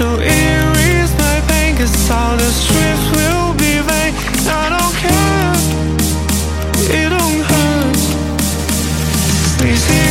to erase my pain, 'cause all this truth will be vain. I don't care, it don't hurt. Please